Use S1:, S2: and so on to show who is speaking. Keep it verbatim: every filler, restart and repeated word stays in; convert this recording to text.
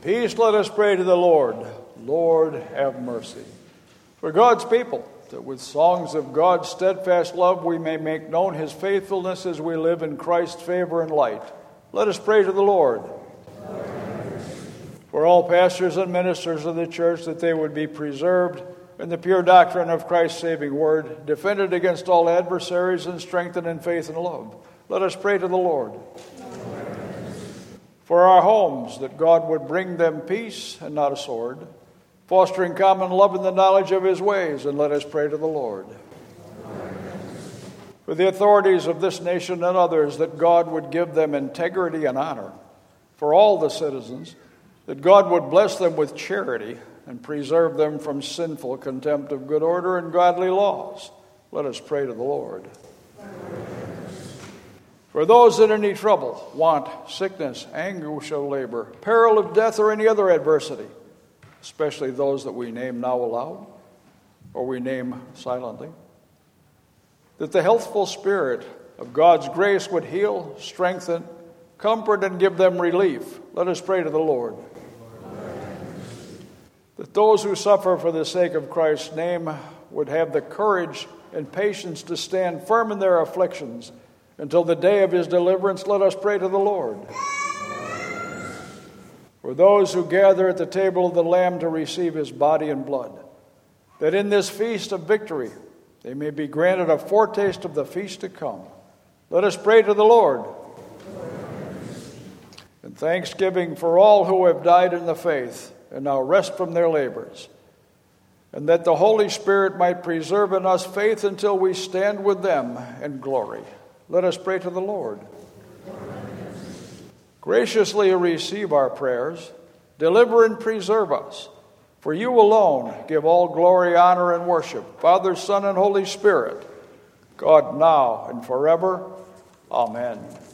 S1: Peace, let us pray to the Lord. Lord, have mercy. For God's people, that with songs of God's steadfast love we may make known his faithfulness as we live in Christ's favor and light. Let us pray to the Lord. For all pastors and ministers of the church, that they would be preserved in the pure doctrine of Christ's saving word, defended against all adversaries and strengthened in faith and love. Let us pray to the Lord. For our homes, that God would bring them peace and not a sword, fostering common love in the knowledge of his ways, and let us pray to the Lord. For the authorities of this nation and others, that God would give them integrity and honor. For all the citizens, that God would bless them with charity and preserve them from sinful contempt of good order and godly laws. Let us pray to the Lord. For those that are in any trouble, want, sickness, anguish of labor, peril of death, or any other adversity, especially those that we name now aloud or we name silently, that the healthful spirit of God's grace would heal, strengthen, comfort, and give them relief. Let us pray to the Lord. That those who suffer for the sake of Christ's name would have the courage and patience to stand firm in their afflictions until the day of his deliverance. Let us pray to the Lord. For those who gather at the table of the Lamb to receive his body and blood, that in this feast of victory they may be granted a foretaste of the feast to come. Let us pray to the Lord. And thanksgiving for all who have died in the faith and now rest from their labors, and that the Holy Spirit might preserve in us faith until we stand with them in glory. Let us pray to the Lord. Graciously receive our prayers. Deliver and preserve us. For you alone give all glory, honor, and worship, Father, Son, and Holy Spirit, God now and forever. Amen.